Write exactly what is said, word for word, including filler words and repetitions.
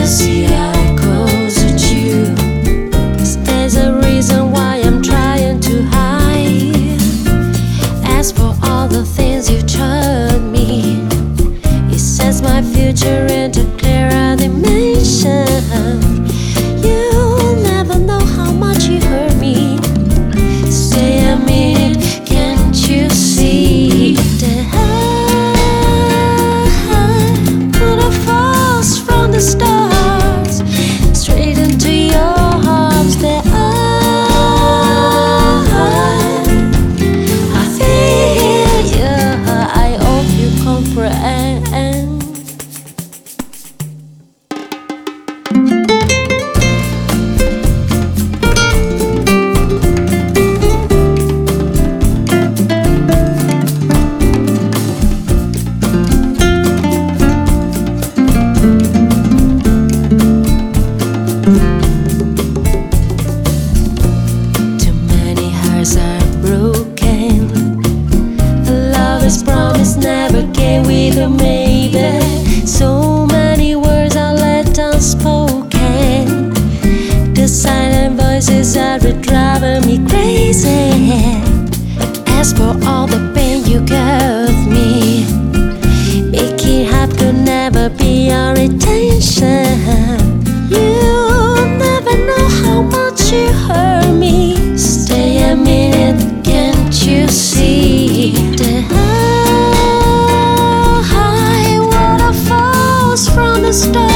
see how close to you. There's a reason why I'm trying to hide. As for all the things you told me, it sets my future into clearer dimension. You'll never know how much you hurt me. Stay a minute, can't you see that I put a force from the stars straight into your arms? That I, I feel you. I hope you comprehend. Too many hearts are broken. Love is promised, never came with a maybe. So many words are left unspoken. The silent voices are driving me crazy. As for all the pain you gave me, making happy could never be your intention. You'll never know how much you hurt me. Stay a minute, can't you see that I, I wanna fall from the stars?